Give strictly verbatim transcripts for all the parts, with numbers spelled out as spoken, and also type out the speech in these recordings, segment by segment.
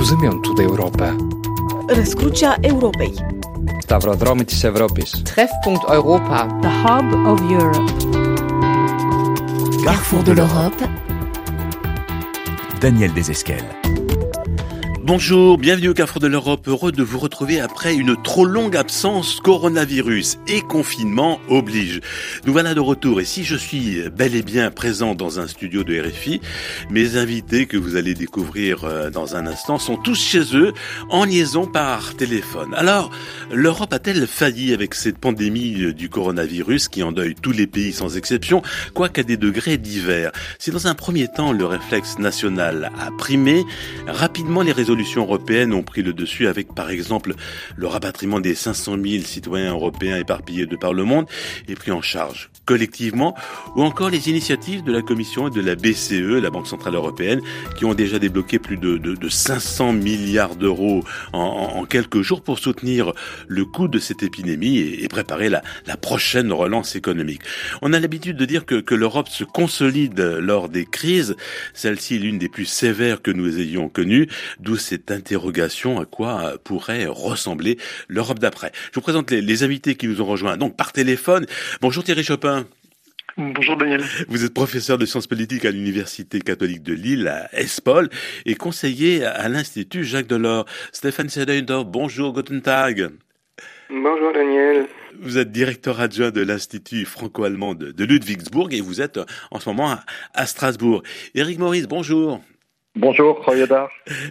Rozumiem Europę. Răscrucea Europei. Stavrodromy της Ευρώπης. Treffpunkt Europa. The Hub of Europe. Carrefour de l'Europe. Daniel Desesquelles. Bonjour, bienvenue au Carrefour de l'Europe, heureux de vous retrouver après une trop longue absence coronavirus et confinement oblige. Nous voilà de retour et si je suis bel et bien présent dans un studio de R F I, mes invités que vous allez découvrir dans un instant sont tous chez eux en liaison par téléphone. Alors, l'Europe a-t-elle failli avec cette pandémie du coronavirus qui endeuille tous les pays sans exception, quoiqu'à des degrés divers? Si dans un premier temps le réflexe national a primé, rapidement les résolutions européennes ont pris le dessus avec par exemple le rapatriement des cinq cent mille citoyens européens éparpillés de par le monde et pris en charge collectivement, ou encore les initiatives de la Commission et de la B C E, la Banque Centrale Européenne, qui ont déjà débloqué plus de, de, de cinq cents milliards d'euros en, en, en quelques jours pour soutenir le coût de cette épidémie et, et préparer la, la prochaine relance économique. On a l'habitude de dire que, que l'Europe se consolide lors des crises, celle-ci est l'une des plus sévères que nous ayons connues, d'où cette interrogation à quoi pourrait ressembler l'Europe d'après. Je vous présente les, les invités qui nous ont rejoints donc par téléphone. Bonjour Thierry Chopin. Bonjour Daniel. Vous êtes professeur de sciences politiques à l'Université catholique de Lille, à ESPOL, et conseiller à l'Institut Jacques Delors. Stéphane Sedendorf, bonjour, guten Tag. Bonjour Daniel. Vous êtes directeur adjoint de l'Institut franco-allemand de, de Ludwigsburg et vous êtes en ce moment à, à Strasbourg. Éric Maurice, bonjour. Bonjour, Royadar.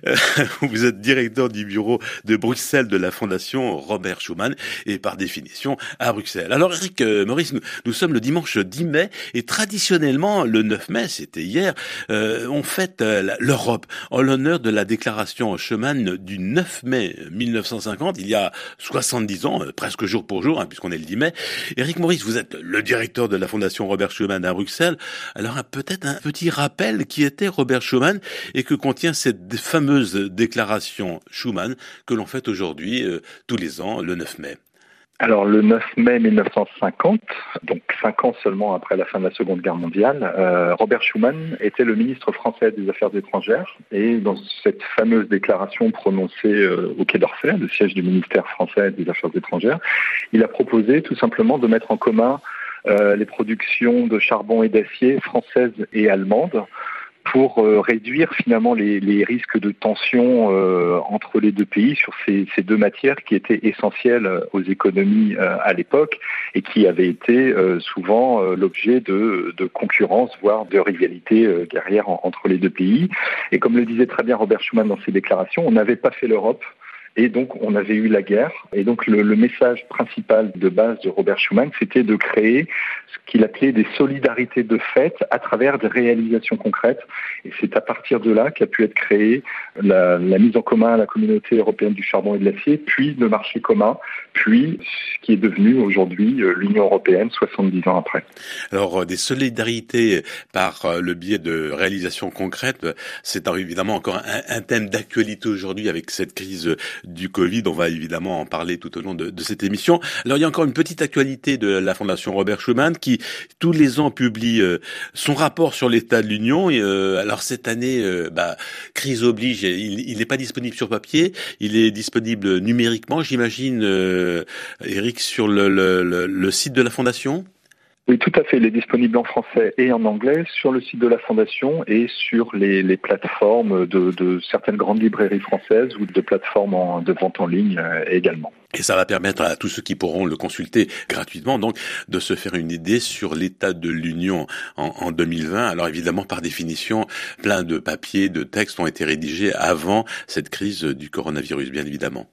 Vous êtes directeur du bureau de Bruxelles de la Fondation Robert Schuman et par définition à Bruxelles. Alors Éric Maurice, nous, nous sommes le dimanche dix mai et traditionnellement le neuf mai, c'était hier, euh, on fête euh, l'Europe en l'honneur de la déclaration Schuman du neuf mai mille neuf cent cinquante, il y a soixante-dix ans, euh, presque jour pour jour, hein, puisqu'on est le dix mai. Éric Maurice, vous êtes le directeur de la Fondation Robert Schuman à Bruxelles. Alors peut-être un petit rappel qui était Robert Schuman et que contient cette fameuse déclaration Schuman que l'on fête aujourd'hui, euh, tous les ans, le neuf mai. Alors le neuf mai mille neuf cent cinquante, donc cinq ans seulement après la fin de la Seconde Guerre mondiale, euh, Robert Schuman était le ministre français des Affaires étrangères et dans cette fameuse déclaration prononcée euh, au Quai d'Orsay, le siège du ministère français des Affaires étrangères, il a proposé tout simplement de mettre en commun euh, les productions de charbon et d'acier françaises et allemandes pour euh, réduire finalement les, les risques de tension euh, entre les deux pays sur ces, ces deux matières qui étaient essentielles aux économies euh, à l'époque et qui avaient été euh, souvent euh, l'objet de, de concurrence, voire de rivalité euh, guerrière en, entre les deux pays. Et comme le disait très bien Robert Schuman dans ses déclarations, on n'avait pas fait l'Europe. Et donc, on avait eu la guerre. Et donc, le, le message principal de base de Robert Schuman, c'était de créer ce qu'il appelait des solidarités de fait à travers des réalisations concrètes. Et c'est à partir de là qu'a pu être créée la, la mise en commun à la communauté européenne du charbon et de l'acier, puis le marché commun, puis ce qui est devenu aujourd'hui l'Union européenne, soixante-dix ans après. Alors, des solidarités par le biais de réalisations concrètes, c'est évidemment encore un, un thème d'actualité aujourd'hui avec cette crise du Covid. On va évidemment en parler tout au long de, de cette émission. Alors, il y a encore une petite actualité de la Fondation Robert Schuman qui, tous les ans, publie euh, son rapport sur l'état de l'Union. Et, euh, alors, cette année, euh, bah, crise oblige, il n'est pas disponible sur papier, il est disponible numériquement, j'imagine, euh, Éric, sur le, le, le, le site de la Fondation ? Oui, tout à fait. Il est disponible en français et en anglais sur le site de la Fondation et sur les, les plateformes de, de certaines grandes librairies françaises ou de plateformes en, de vente en ligne euh, également. Et ça va permettre à tous ceux qui pourront le consulter gratuitement, donc, de se faire une idée sur l'état de l'Union en, en deux mille vingt. Alors évidemment, par définition, plein de papiers, de textes ont été rédigés avant cette crise du coronavirus, bien évidemment.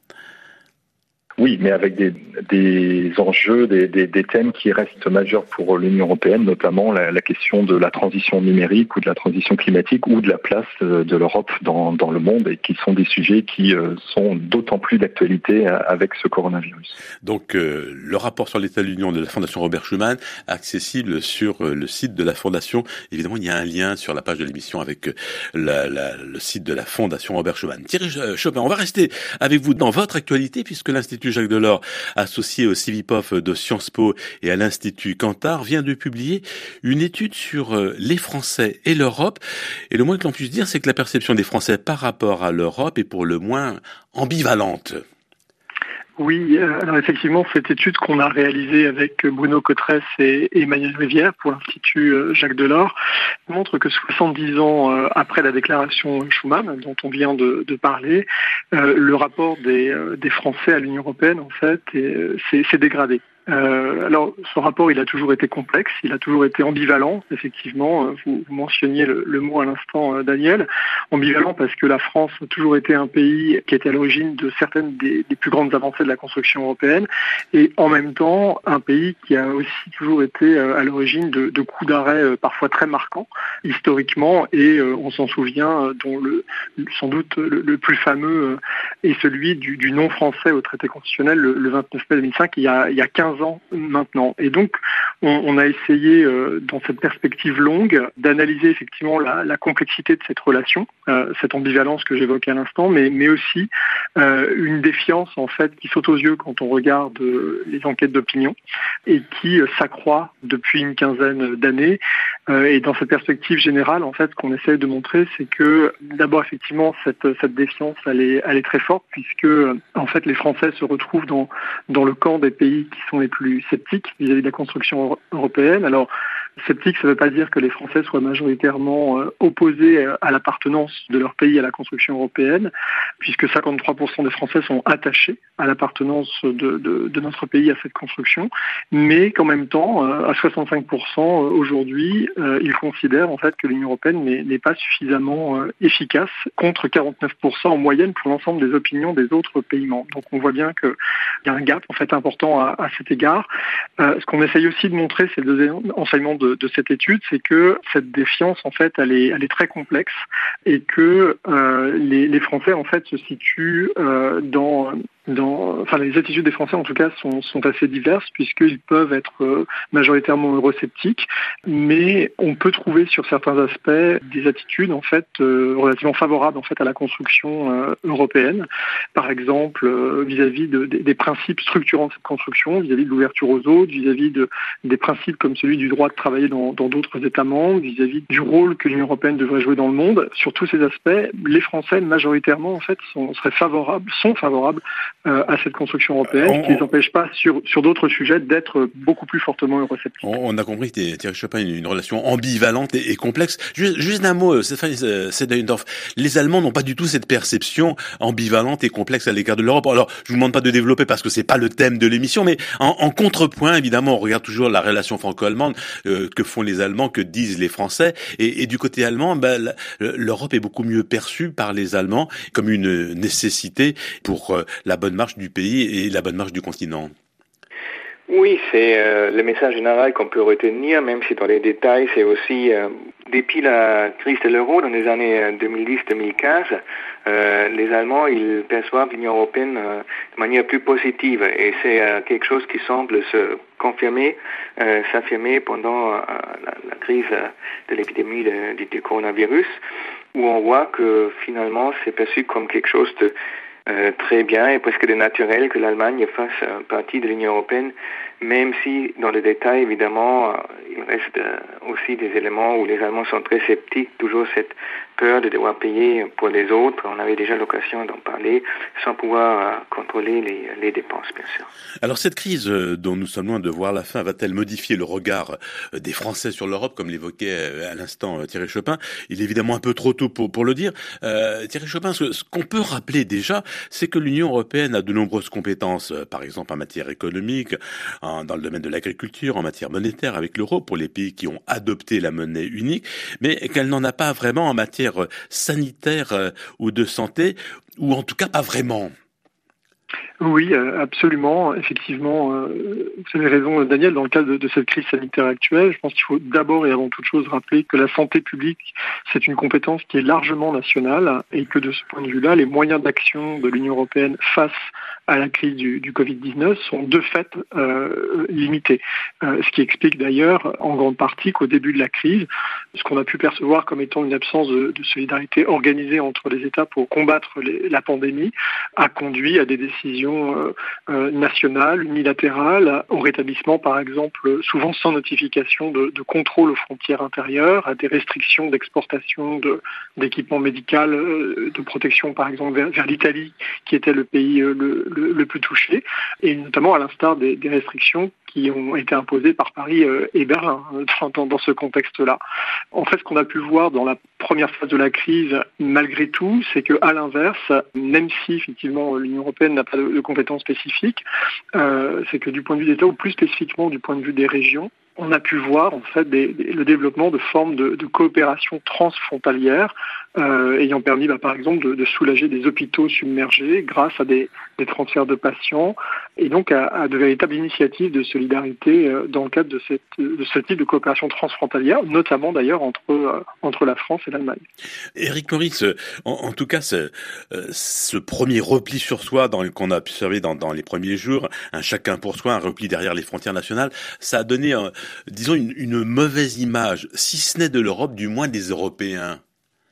Oui, mais avec des, des enjeux, des, des, des thèmes qui restent majeurs pour l'Union européenne, notamment la, la question de la transition numérique ou de la transition climatique ou de la place de l'Europe dans, dans le monde et qui sont des sujets qui sont d'autant plus d'actualité avec ce coronavirus. Donc, euh, le rapport sur l'état de l'Union de la Fondation Robert Schuman, accessible sur le site de la Fondation. Évidemment, il y a un lien sur la page de l'émission avec la, la, le site de la Fondation Robert Schuman. Thierry Chopin, on va rester avec vous dans votre actualité puisque l'Institut l'Institut Jacques Delors, associé au Civipof de Sciences Po et à l'Institut Cantar, vient de publier une étude sur les Français et l'Europe. Et le moins que l'on puisse dire, c'est que la perception des Français par rapport à l'Europe est pour le moins ambivalente. Oui, alors effectivement, cette étude qu'on a réalisée avec Bruno Cotresse et Emmanuel Rivière pour l'Institut Jacques Delors montre que soixante-dix ans après la déclaration Schuman, dont on vient de, de parler, le rapport des, des Français à l'Union européenne, en fait, s'est dégradé. Euh, alors, ce rapport, il a toujours été complexe, il a toujours été ambivalent, effectivement. Vous, vous mentionniez le, le mot à l'instant, Daniel. Ambivalent parce que la France a toujours été un pays qui était à l'origine de certaines des, des plus grandes avancées de la construction européenne, et en même temps, un pays qui a aussi toujours été à l'origine de, de coups d'arrêt parfois très marquants, historiquement, et euh, on s'en souvient, dont le, sans doute le, le plus fameux est celui du, du non français au traité constitutionnel le, le vingt-neuf mai deux mille cinq, il y a, il y a quinze ans maintenant. Et donc, on, on a essayé, euh, dans cette perspective longue, d'analyser effectivement la, la complexité de cette relation, euh, cette ambivalence que j'évoquais à l'instant, mais, mais aussi euh, une défiance, en fait, qui saute aux yeux quand on regarde euh, les enquêtes d'opinion et qui euh, s'accroît depuis une quinzaine d'années. Euh, et dans cette perspective générale, en fait, ce qu'on essaie de montrer, c'est que, d'abord, effectivement, cette, cette défiance, elle est, elle est très forte, puisque, en fait, les Français se retrouvent dans, dans le camp des pays qui sont les plus sceptiques vis-à-vis de la construction européenne. Alors, sceptique, ça ne veut pas dire que les Français soient majoritairement euh, opposés à l'appartenance de leur pays à la construction européenne, puisque cinquante-trois pour cent des Français sont attachés à l'appartenance de, de, de notre pays à cette construction, mais qu'en même temps, euh, à soixante-cinq pour cent aujourd'hui, euh, ils considèrent en fait que l'Union européenne n'est, n'est pas suffisamment euh, efficace, contre quarante-neuf pour cent en moyenne pour l'ensemble des opinions des autres pays membres. Donc on voit bien qu'il y a un gap en fait important à, à cet égard. Euh, ce qu'on essaye aussi de montrer, c'est le deuxième enseignement de, de cette étude, c'est que cette défiance, en fait, elle est, elle est très complexe et que euh, les, les Français, en fait, se situent euh, dans... Dans, enfin, les attitudes des Français, en tout cas, sont, sont assez diverses puisqu'ils peuvent être euh, majoritairement eurosceptiques, mais on peut trouver sur certains aspects des attitudes en fait euh, relativement favorables en fait à la construction euh, européenne. Par exemple, euh, vis-à-vis de, de, des principes structurants de cette construction, vis-à-vis de l'ouverture aux autres, vis-à-vis de, des principes comme celui du droit de travailler dans, dans d'autres États membres, vis-à-vis du rôle que l'Union européenne devrait jouer dans le monde. Sur tous ces aspects, les Français majoritairement en fait sont, seraient favorables, sont favorables Euh, à cette construction européenne, on, qui ne les empêche pas sur, sur d'autres sujets d'être beaucoup plus fortement eurosceptiques. On, on a compris que Thierry Chopin a une, une relation ambivalente et, et complexe. Juste, juste un mot, Stéphane Sedendorf, les Allemands n'ont pas du tout cette perception ambivalente et complexe à l'égard de l'Europe. Alors, je vous demande pas de développer parce que c'est pas le thème de l'émission, mais en, en contrepoint, évidemment, on regarde toujours la relation franco-allemande, euh, que font les Allemands, que disent les Français, et, et du côté allemand, ben, l'Europe est beaucoup mieux perçue par les Allemands comme une nécessité pour euh, la bonne marche du pays et la bonne marche du continent. Oui, c'est euh, le message général qu'on peut retenir, même si dans les détails, c'est aussi, euh, depuis la crise de l'euro dans les années deux mille dix deux mille quinze, euh, les Allemands, ils perçoivent l'Union européenne euh, de manière plus positive, et c'est euh, quelque chose qui semble se confirmer, euh, s'affirmer pendant euh, la, la crise de l'épidémie de, du, du coronavirus, où on voit que finalement, c'est perçu comme quelque chose de Euh, très bien et presque de naturel que l'Allemagne fasse euh, partie de l'Union européenne, même si dans le détail, évidemment, euh, il reste euh, aussi des éléments où les Allemands sont très sceptiques, toujours cette peur de devoir payer pour les autres. On avait déjà l'occasion d'en parler, sans pouvoir euh, contrôler les, les dépenses, bien sûr. Alors cette crise euh, dont nous sommes loin de voir la fin, va-t-elle modifier le regard euh, des Français sur l'Europe, comme l'évoquait euh, à l'instant euh, Thierry Chopin? Il est évidemment un peu trop tôt pour, pour le dire. Euh, Thierry Chopin, ce, ce qu'on peut rappeler déjà, c'est que l'Union européenne a de nombreuses compétences, euh, par exemple en matière économique, en, dans le domaine de l'agriculture, en matière monétaire avec l'euro pour les pays qui ont adopté la monnaie unique, mais qu'elle n'en a pas vraiment en matière sanitaire euh, ou de santé, ou en tout cas pas vraiment. Oui, absolument. Effectivement, vous avez raison, Daniel, dans le cadre de, de cette crise sanitaire actuelle, je pense qu'il faut d'abord et avant toute chose rappeler que la santé publique, c'est une compétence qui est largement nationale et que de ce point de vue-là, les moyens d'action de l'Union européenne face à la crise du, du covid dix-neuf sont de fait euh, limités. Euh, ce qui explique d'ailleurs en grande partie qu'au début de la crise, ce qu'on a pu percevoir comme étant une absence de, de solidarité organisée entre les États pour combattre les, la pandémie a conduit à des décisions décisions euh, euh, nationales, unilatérales, au rétablissement par exemple, souvent sans notification de, de contrôle aux frontières intérieures, à des restrictions d'exportation de, d'équipements médicaux, euh, de protection par exemple vers, vers l'Italie, qui était le pays euh, le, le, le plus touché, et notamment à l'instar des, des restrictions qui ont été imposées par Paris euh, et Berlin dans, dans ce contexte-là. En fait, ce qu'on a pu voir dans la première phase de la crise, malgré tout, c'est qu'à l'inverse, même si effectivement l'Union européenne n'a pas de, de compétences spécifiques, euh, c'est que du point de vue d'État, ou plus spécifiquement du point de vue des régions, on a pu voir en fait des, des, le développement de formes de, de coopération transfrontalière euh, ayant permis bah, par exemple de, de soulager des hôpitaux submergés grâce à des, des transferts de patients et donc à, à de véritables initiatives de solidarité euh, dans le cadre de, cette, de ce type de coopération transfrontalière, notamment d'ailleurs entre, euh, entre la France et l'Allemagne. Éric Meurice, en, en tout cas ce, euh, ce premier repli sur soi dans, qu'on a observé dans, dans les premiers jours, un chacun pour soi, un repli derrière les frontières nationales, ça a donné euh, disons une, une mauvaise image, si ce n'est de l'Europe, du moins des Européens.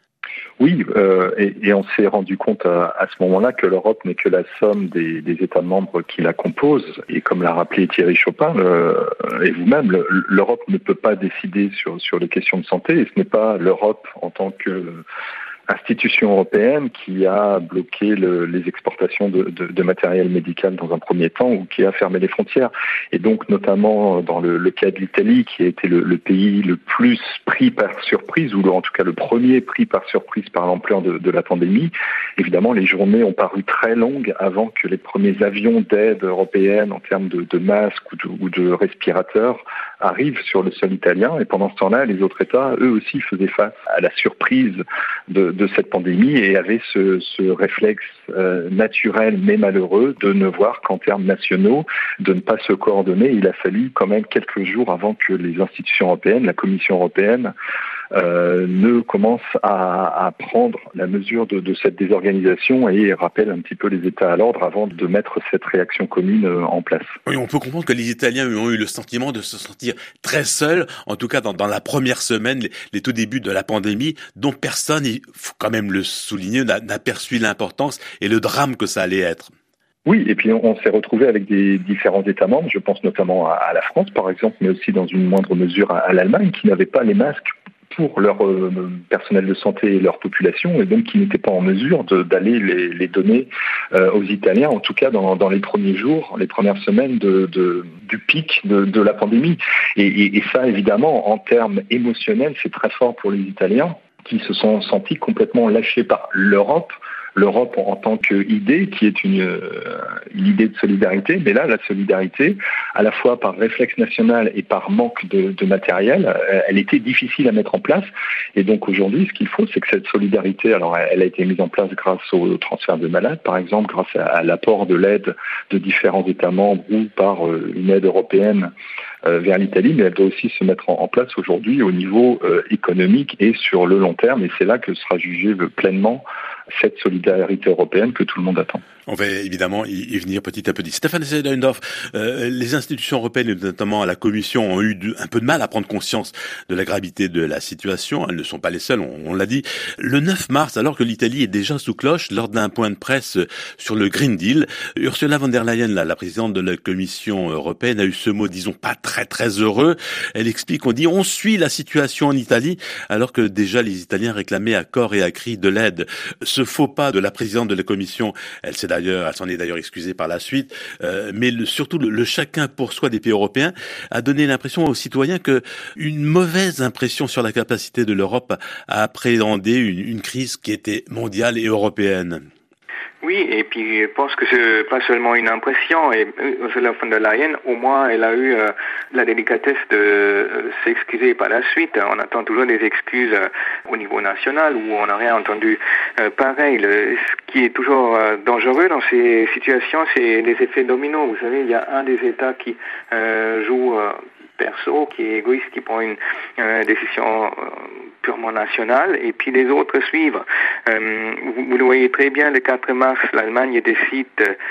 Oui, euh, et, et on s'est rendu compte à, à ce moment-là que l'Europe n'est que la somme des, des États membres qui la composent. Et comme l'a rappelé Thierry Chopin le, et vous-même, le, l'Europe ne peut pas décider sur, sur les questions de santé. Et ce n'est pas l'Europe en tant que institution européenne qui a bloqué le, les exportations de, de, de matériel médical dans un premier temps ou qui a fermé les frontières. Et donc, notamment dans le, le cas de l'Italie, qui a été le, le pays le plus pris par surprise, ou en tout cas le premier pris par surprise par l'ampleur de, de la pandémie, évidemment, les journées ont paru très longues avant que les premiers avions d'aide européenne en termes de, de masques ou de, ou de respirateurs arrivent sur le sol italien. Et pendant ce temps-là, les autres États, eux aussi, faisaient face à la surprise de de cette pandémie et avait ce, ce réflexe euh, naturel mais malheureux de ne voir qu'en termes nationaux, de ne pas se coordonner. Il a fallu quand même quelques jours avant que les institutions européennes, la Commission européenne, Euh, ne commence à, à prendre la mesure de, de cette désorganisation et rappelle un petit peu les États à l'ordre avant de mettre cette réaction commune en place. Oui, on peut comprendre que les Italiens ont eu le sentiment de se sentir très seuls, en tout cas dans, dans la première semaine, les, les tout débuts de la pandémie, dont personne, il faut quand même le souligner, n'a, n'a perçu l'importance et le drame que ça allait être. Oui, et puis on, on s'est retrouvé avec des différents États membres, je pense notamment à, à la France par exemple, mais aussi dans une moindre mesure à, à l'Allemagne, qui n'avaient pas les masques pour leur euh, personnel de santé et leur population, et donc qui n'étaient pas en mesure de, d'aller les, les donner euh, aux Italiens, en tout cas dans, dans les premiers jours, les premières semaines de, de, du pic de, de la pandémie. Et, et, et ça, évidemment, en termes émotionnels, c'est très fort pour les Italiens, qui se sont sentis complètement lâchés par l'Europe, l'Europe en tant qu'idée, qui est une, une idée de solidarité, mais là, la solidarité, à la fois par réflexe national et par manque de, de matériel, elle était difficile à mettre en place. Et donc aujourd'hui, ce qu'il faut, c'est que cette solidarité, alors elle a été mise en place grâce au transfert de malades, par exemple, grâce à l'apport de l'aide de différents États membres ou par une aide européenne vers l'Italie, mais elle doit aussi se mettre en place aujourd'hui au niveau économique et sur le long terme. Et c'est là que sera jugée pleinement cette solidarité européenne que tout le monde attend. On va évidemment y venir petit à petit. Stéphane Seidendorf, euh, les institutions européennes, et notamment la Commission, ont eu de, un peu de mal à prendre conscience de la gravité de la situation. Elles ne sont pas les seules, on, on l'a dit. Le neuf mars, alors que l'Italie est déjà sous cloche, lors d'un point de presse sur le Green Deal, Ursula von der Leyen, la, la présidente de la Commission européenne, a eu ce mot, disons, pas très très heureux. Elle explique, on dit, on suit la situation en Italie, alors que déjà les Italiens réclamaient à corps et à cri de l'aide. Ce faux pas de la présidente de la Commission, elle s'est d'ailleurs, elle s'en est d'ailleurs excusée par la suite, euh, mais le, surtout le, le chacun pour soi des pays européens a donné l'impression aux citoyens que une mauvaise impression sur la capacité de l'Europe à appréhender une, une crise qui était mondiale et européenne. Oui, et puis je pense que c'est pas seulement une impression, et Ursula von der Leyen, au moins, elle a eu euh, la délicatesse de euh, s'excuser par la suite. On attend toujours des excuses euh, au niveau national, où on n'a rien entendu euh, pareil. Le, ce qui est toujours euh, dangereux dans ces situations, c'est les effets dominos. Vous savez, il y a un des États qui euh, joue euh, perso, qui est égoïste, qui prend une euh, décision euh, purement nationale, et puis les autres suivent. Euh, vous, vous le voyez très bien, le quatre mars, l'Allemagne décide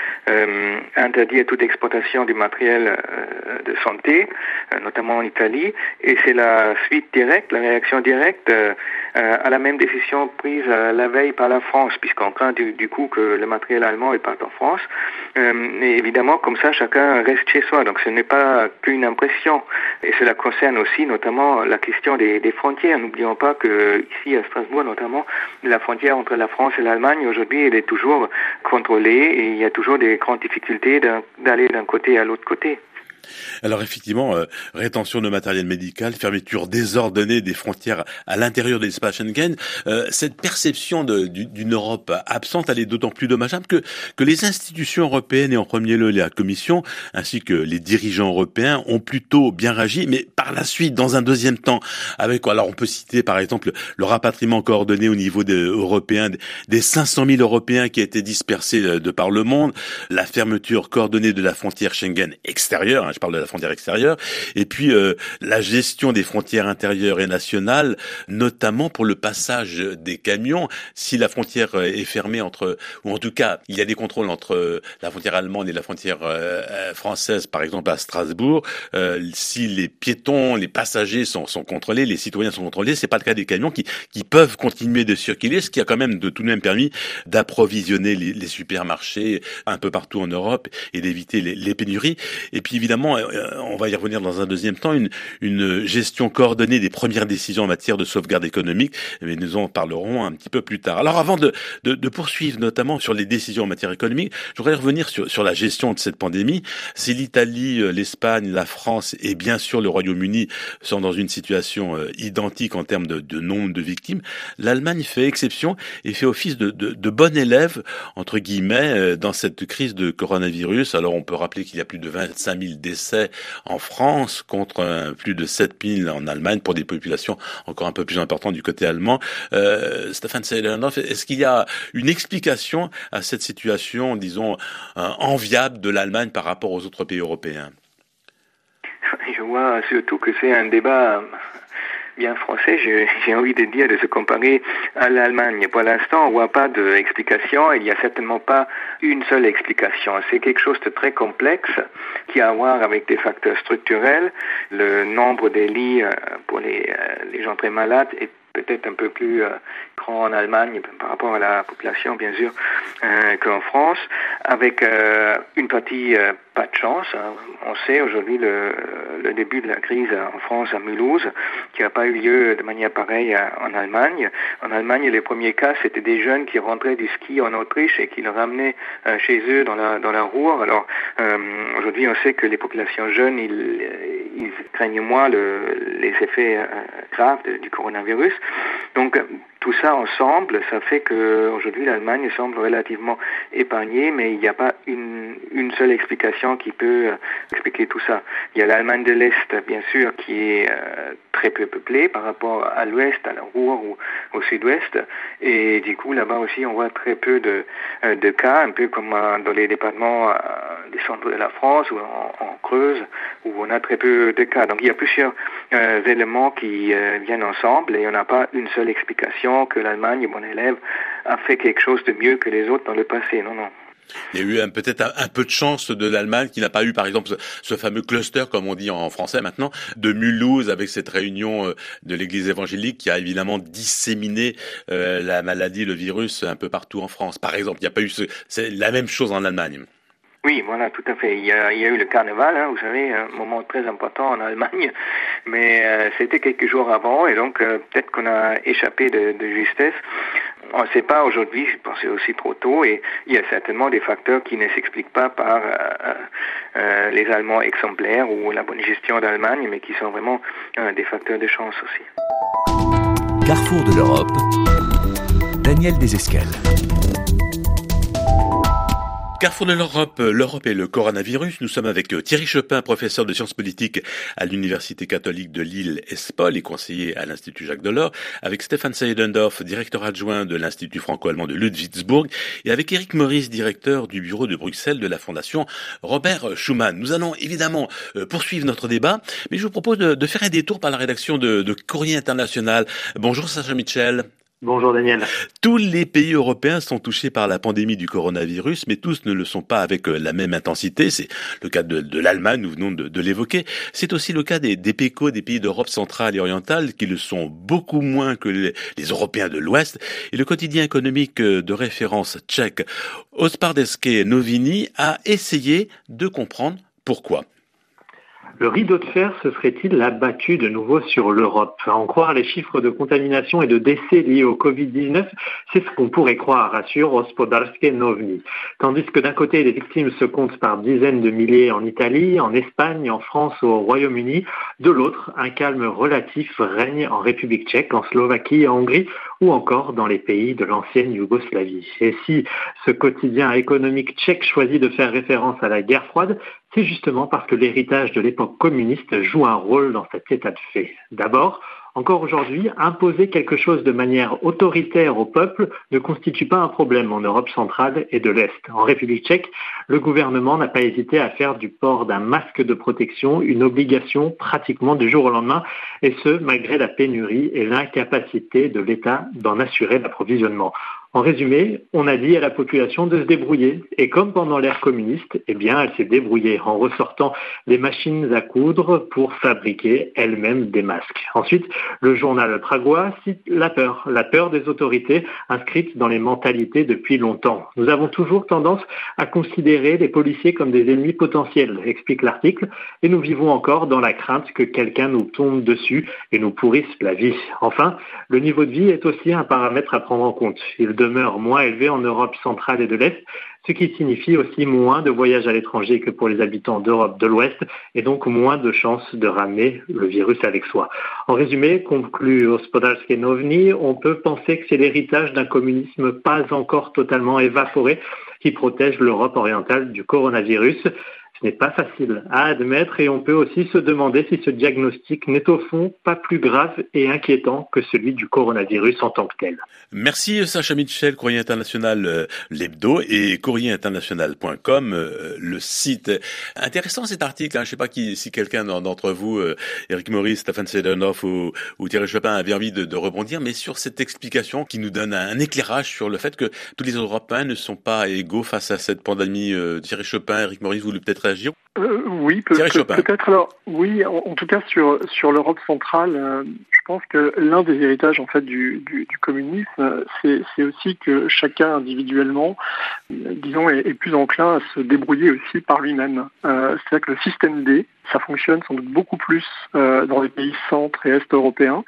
euh, interdire toute exportation du matériel euh, de santé, euh, notamment en Italie, et c'est la suite directe, la réaction directe euh, euh, à la même décision prise euh, la veille par la France, puisqu'on craint du, du coup que le matériel allemand il parte en France. Euh, et évidemment, comme ça, chacun reste chez soi. Donc ce n'est pas qu'une impression. Et cela concerne aussi notamment la question des, des frontières. N'oublions pas que ici à Strasbourg, notamment, la frontière entre la France et l'Allemagne, aujourd'hui, elle est toujours contrôlée et il y a toujours des grandes difficultés d'un, d'aller d'un côté à l'autre côté. Alors effectivement, euh, rétention de matériel médical, fermeture désordonnée des frontières à l'intérieur de l'espace Schengen, euh, cette perception de, d'une Europe absente, elle est d'autant plus dommageable que, que les institutions européennes, et en premier lieu la Commission, ainsi que les dirigeants européens, ont plutôt bien réagi, mais par la suite, dans un deuxième temps, avec, alors on peut citer par exemple le rapatriement coordonné au niveau des Européens, des cinq cent mille Européens qui étaient dispersés de par le monde, la fermeture coordonnée de la frontière Schengen extérieure, hein, je parle de la frontière extérieure, et puis euh, la gestion des frontières intérieures et nationales, notamment pour le passage des camions. Si la frontière est fermée entre, ou en tout cas, il y a des contrôles entre la frontière allemande et la frontière euh, française, par exemple à Strasbourg, euh, si les piétons, les passagers sont, sont contrôlés, les citoyens sont contrôlés, c'est pas le cas des camions qui, qui peuvent continuer de circuler, ce qui a quand même de tout de même permis d'approvisionner les, les supermarchés un peu partout en Europe et d'éviter les, les pénuries. Et puis évidemment, on va y revenir dans un deuxième temps, une, une gestion coordonnée des premières décisions en matière de sauvegarde économique, mais nous en parlerons un petit peu plus tard. Alors avant de, de, de poursuivre notamment sur les décisions en matière économique, je voudrais revenir sur, sur la gestion de cette pandémie. Si l'Italie, l'Espagne, la France et bien sûr le Royaume-Uni sont dans une situation identique en termes de, de nombre de victimes, l'Allemagne fait exception et fait office de, de, de bon élève, entre guillemets, dans cette crise de coronavirus. Alors on peut rappeler qu'il y a plus de vingt-cinq mille décès en France contre euh, plus de sept mille en Allemagne pour des populations encore un peu plus importantes du côté allemand. Euh, Stefan Seylerndorf, est-ce qu'il y a une explication à cette situation, disons, euh, enviable de l'Allemagne par rapport aux autres pays européens? Je vois surtout que c'est un débat bien français, je, j'ai envie de dire, de se comparer à l'Allemagne. Pour l'instant, on voit pas d'explication. Il n'y a certainement pas une seule explication. C'est quelque chose de très complexe qui a à voir avec des facteurs structurels. Le nombre des lits pour les, les gens très malades est peut-être un peu plus euh, grand en Allemagne par rapport à la population, bien sûr, euh, qu'en France, avec euh, une partie euh, pas de chance. Hein. On sait aujourd'hui le, le début de la crise en France à Mulhouse, qui n'a pas eu lieu de manière pareille en Allemagne. En Allemagne, les premiers cas, c'était des jeunes qui rentraient du ski en Autriche et qui le ramenaient euh, chez eux dans la dans la Ruhr. Alors euh, aujourd'hui, on sait que les populations jeunes, ils, ils craignent moins le, les effets euh, graves de, du coronavirus. Donc tout ça ensemble, ça fait que aujourd'hui l'Allemagne semble relativement épargnée, mais il n'y a pas une, une seule explication qui peut euh, expliquer tout ça. Il y a l'Allemagne de l'Est, bien sûr, qui est euh, très peu peuplée par rapport à l'Ouest, à la Ruhr ou au Sud-Ouest, et du coup là-bas aussi on voit très peu de, euh, de cas, un peu comme euh, dans les départements euh, du centre de la France ou en, en Creuse, où on a très peu de cas. Donc il y a plusieurs euh, éléments qui euh, viennent ensemble et on n'a pas une seule explication que l'Allemagne, bon élève, a fait quelque chose de mieux que les autres dans le passé. Non, non. Il y a eu un, peut-être un, un peu de chance de l'Allemagne qui n'a pas eu, par exemple, ce, ce fameux cluster, comme on dit en français maintenant, de Mulhouse avec cette réunion de l'Église évangélique qui a évidemment disséminé euh, la maladie, le virus un peu partout en France. Par exemple, il n'y a pas eu ce, c'est la même chose en Allemagne. Oui, voilà, tout à fait. Il y a, il y a eu le carnaval, hein, vous savez, un moment très important en Allemagne, mais euh, c'était quelques jours avant, et donc euh, peut-être qu'on a échappé de, de justesse. On ne sait pas aujourd'hui, je pense que c'est aussi trop tôt, et il y a certainement des facteurs qui ne s'expliquent pas par euh, euh, les Allemands exemplaires ou la bonne gestion d'Allemagne, mais qui sont vraiment euh, des facteurs de chance aussi. Carrefour de l'Europe, Daniel Desescales. Carrefour de l'Europe, l'Europe et le coronavirus. Nous sommes avec Thierry Chopin, professeur de sciences politiques à l'Université catholique de Lille-Espol et conseiller à l'Institut Jacques Delors, avec Stefan Seylerndorf, directeur adjoint de l'Institut franco-allemand de Ludwigsburg, et avec Éric Maurice, directeur du bureau de Bruxelles de la Fondation Robert Schuman. Nous allons évidemment poursuivre notre débat, mais je vous propose de, de faire un détour par la rédaction de, de Courrier International. Bonjour Sacha Mitchell. Bonjour Daniel. Tous les pays européens sont touchés par la pandémie du coronavirus, mais tous ne le sont pas avec la même intensité. C'est le cas de, de l'Allemagne, nous venons de, de l'évoquer. C'est aussi le cas des, des P E C O, des pays d'Europe centrale et orientale, qui le sont beaucoup moins que les, les Européens de l'Ouest. Et le quotidien économique de référence tchèque, Hospodářské noviny, a essayé de comprendre pourquoi. Le rideau de fer se serait-il abattu de nouveau sur l'Europe ? À en croire les chiffres de contamination et de décès liés au covid dix-neuf, c'est ce qu'on pourrait croire, assure Hospodářské noviny. Tandis que d'un côté, les victimes se comptent par dizaines de milliers en Italie, en Espagne, en France ou au Royaume-Uni, de l'autre, un calme relatif règne en République tchèque, en Slovaquie, en Hongrie ou encore dans les pays de l'ancienne Yougoslavie. Et si ce quotidien économique tchèque choisit de faire référence à la guerre froide, c'est justement parce que l'héritage de l'époque communiste joue un rôle dans cet état de fait. D'abord, encore aujourd'hui, imposer quelque chose de manière autoritaire au peuple ne constitue pas un problème en Europe centrale et de l'Est. En République tchèque, le gouvernement n'a pas hésité à faire du port d'un masque de protection une obligation pratiquement du jour au lendemain, et ce, malgré la pénurie et l'incapacité de l'État d'en assurer l'approvisionnement. En résumé, on a dit à la population de se débrouiller. Et comme pendant l'ère communiste, eh bien, elle s'est débrouillée en ressortant des machines à coudre pour fabriquer elle-même des masques. Ensuite, le journal pragois cite la peur, la peur des autorités inscrite dans les mentalités depuis longtemps. Nous avons toujours tendance à considérer les policiers comme des ennemis potentiels, explique l'article, et nous vivons encore dans la crainte que quelqu'un nous tombe dessus et nous pourrisse la vie. Enfin, le niveau de vie est aussi un paramètre à prendre en compte. Il demeure moins élevé en Europe centrale et de l'Est, ce qui signifie aussi moins de voyages à l'étranger que pour les habitants d'Europe de l'Ouest et donc moins de chances de ramener le virus avec soi. En résumé, conclut Hospodářské noviny, on peut penser que c'est l'héritage d'un communisme pas encore totalement évaporé qui protège l'Europe orientale du coronavirus. Ce n'est pas facile à admettre et on peut aussi se demander si ce diagnostic n'est au fond pas plus grave et inquiétant que celui du coronavirus en tant que tel. Merci Sacha Mitchell, Courrier International, euh, l'hebdo, et courrier international point com, euh, le site. Intéressant cet article, hein. Je ne sais pas qui, si quelqu'un d'entre vous, euh, Eric Maurice, Stefan Sedanoff ou, ou Thierry Chopin avait envie de, de rebondir, mais sur cette explication qui nous donne un, un éclairage sur le fait que tous les Européens ne sont pas égaux face à cette pandémie. Euh, Thierry Chopin, Eric Maurice, vous voulez peut-être réagir ? Euh, oui, peut, peut, peut-être. Alors, oui, en, en tout cas sur sur l'Europe centrale, euh, je pense que l'un des héritages en fait du, du, du communisme, c'est, c'est aussi que chacun individuellement, euh, disons, est, est plus enclin à se débrouiller aussi par lui-même. Euh, c'est-à-dire que le système D, ça fonctionne sans doute beaucoup plus euh, dans les pays centre et est européens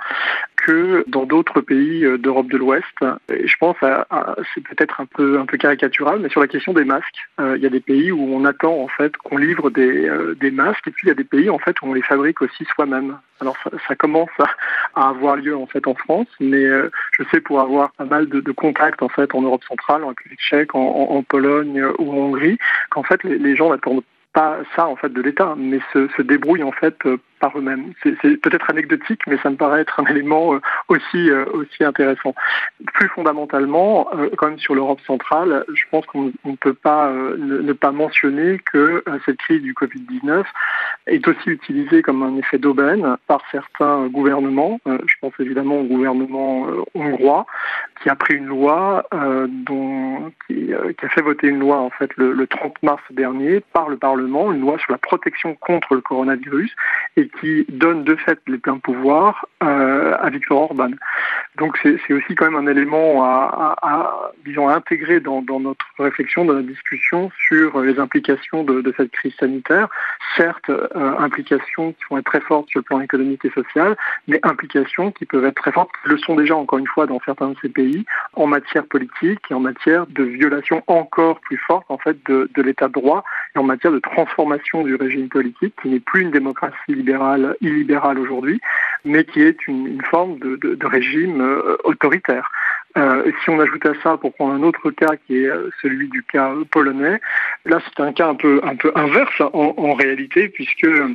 que dans d'autres pays euh, d'Europe de l'Ouest. Et je pense, à, à, c'est peut-être un peu un peu caricatural, mais sur la question des masques, euh, il y a des pays où on attend en fait qu'on livre des euh, des masques, et puis il y a des pays en fait où on les fabrique aussi soi-même. Alors ça, ça commence à, à avoir lieu en fait en France, mais euh, je sais pour avoir pas mal de, de contacts en fait en Europe centrale, en République tchèque, en, en, en Pologne ou en Hongrie, qu'en fait les, les gens n'attendent pas ça en fait de l'État, mais se, se débrouillent en fait euh, par eux-mêmes. C'est, c'est peut-être anecdotique, mais ça me paraît être un élément euh, aussi euh, aussi intéressant. Plus fondamentalement, euh, quand même sur l'Europe centrale, je pense qu'on ne peut pas euh, ne, ne pas mentionner que euh, cette crise du covid dix-neuf est aussi utilisée comme un effet d'aubaine par certains gouvernements. Euh, je pense évidemment au gouvernement euh, hongrois qui a pris une loi euh, dont qui, euh, qui a fait voter une loi en fait le, le trente mars dernier par le Parlement, une loi sur la protection contre le coronavirus et qui donne de fait les pleins pouvoirs euh, à Viktor Orban. Donc c'est, c'est aussi quand même un élément à, à, à disons, à intégrer dans, dans notre réflexion, dans la discussion sur les implications de, de cette crise sanitaire. Certes, euh, implications qui vont être très fortes sur le plan économique et social, mais implications qui peuvent être très fortes, qui le sont déjà encore une fois dans certains de ces pays, en matière politique et en matière de violation encore plus forte en fait de, de l'état de droit et en matière de transformation du régime politique qui n'est plus une démocratie libérale, illibérale aujourd'hui, mais qui est une, une forme de, de, de régime euh, autoritaire. Euh, et si on ajoute à ça, pour prendre un autre cas qui est celui du cas polonais, là c'est un cas un peu un peu inverse en, en réalité, puisque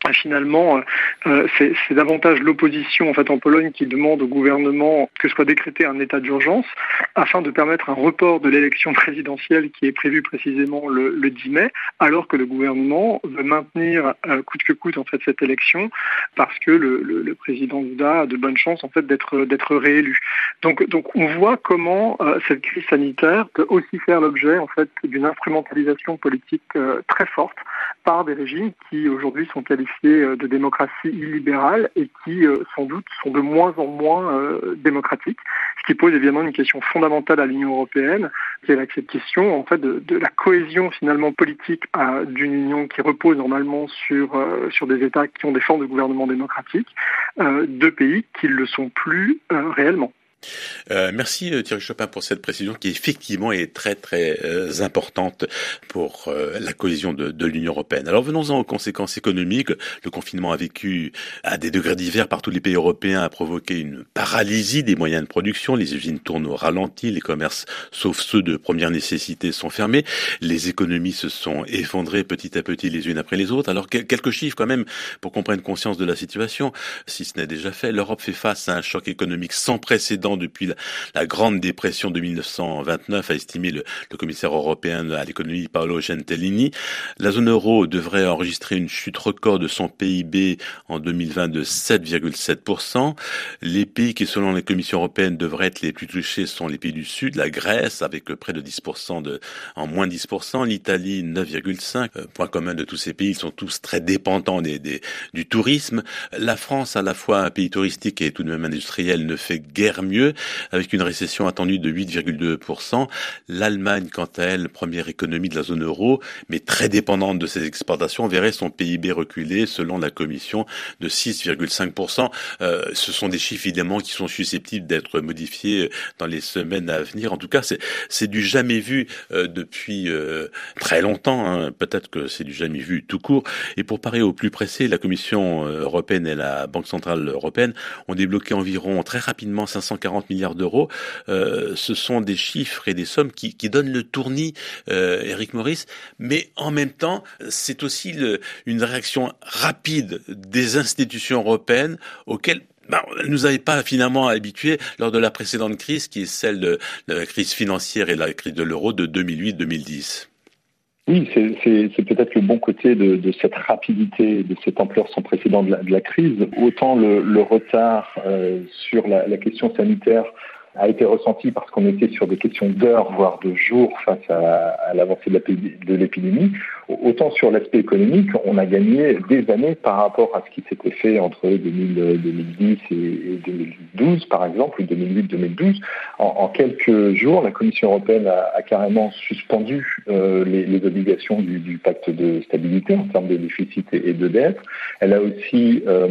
Finalement, euh, c'est, c'est davantage l'opposition en fait en Pologne qui demande au gouvernement que soit décrété un état d'urgence afin de permettre un report de l'élection présidentielle qui est prévue précisément le, le dix mai, alors que le gouvernement veut maintenir euh, coûte que coûte en fait cette élection parce que le, le, le président Duda a de bonnes chances en fait d'être d'être réélu. Donc donc on voit comment euh, cette crise sanitaire peut aussi faire l'objet en fait d'une instrumentalisation politique euh, très forte par des régimes qui aujourd'hui sont qualifiés de démocratie illibérale et qui, euh, sans doute, sont de moins en moins euh, démocratiques, ce qui pose évidemment une question fondamentale à l'Union européenne, qui est la question en fait de, de la cohésion finalement politique euh, d'une union qui repose normalement sur euh, sur des États qui ont des formes de gouvernement démocratique, euh, de pays qui ne le sont plus euh, réellement. Euh, merci Thierry Chopin pour cette précision qui effectivement est très très euh, importante pour euh, la cohésion de, de l'Union européenne. Alors venons-en aux conséquences économiques. Le confinement a vécu à des degrés divers par tous les pays européens, a provoqué une paralysie des moyens de production. Les usines tournent au ralenti, les commerces, sauf ceux de première nécessité, sont fermés. Les économies se sont effondrées petit à petit les unes après les autres. Alors quelques chiffres quand même pour qu'on prenne conscience de la situation, si ce n'est déjà fait. L'Europe fait face à un choc économique sans précédent depuis la, la grande dépression de mille neuf cent vingt-neuf, a estimé le, le commissaire européen à l'économie Paolo Gentiloni. La zone euro devrait enregistrer une chute record de son P I B en deux mille vingt de sept virgule sept pour cent. Les pays qui, selon la Commission européenne, devraient être les plus touchés sont les pays du Sud, la Grèce avec près de dix pour cent de, en moins dix pour cent, l'Italie neuf virgule cinq pour cent. Point commun de tous ces pays, ils sont tous très dépendants des, des, du tourisme. La France, à la fois un pays touristique et tout de même industriel, ne fait guère mieux, avec une récession attendue de huit virgule deux pour cent. L'Allemagne, quant à elle, première économie de la zone euro, mais très dépendante de ses exportations, verrait son P I B reculer, selon la Commission, de six virgule cinq pour cent. Euh, ce sont des chiffres, évidemment, qui sont susceptibles d'être modifiés dans les semaines à venir. En tout cas, c'est, c'est du jamais vu euh, depuis euh, très longtemps. Hein. Peut-être que c'est du jamais vu tout court. Et pour parer au plus pressé, la Commission européenne et la Banque centrale européenne ont débloqué environ très rapidement cinq cent quarante milliards d'euros. Euh, ce sont des chiffres et des sommes qui, qui donnent le tournis, euh, Éric Maurice, mais en même temps, c'est aussi le, une réaction rapide des institutions européennes auxquelles Ben, elle nous avait pas finalement habitués lors de la précédente crise, qui est celle de, de la crise financière et la crise de l'euro de deux mille huit deux mille dix. Oui, c'est, c'est, c'est peut-être le bon côté de, de cette rapidité, de cette ampleur sans précédent de la, de la crise. Autant le, le retard euh, sur la, la question sanitaire a été ressenti parce qu'on était sur des questions d'heures, voire de jours face à, à l'avancée de, la, de l'épidémie. Autant sur l'aspect économique, on a gagné des années par rapport à ce qui s'était fait entre deux mille dix et deux mille douze, par exemple, ou deux mille huit deux mille douze. En, en quelques jours, la Commission européenne a, a carrément suspendu euh, les, les obligations du, du pacte de stabilité en termes de déficit et, et de dette. Elle a aussi euh,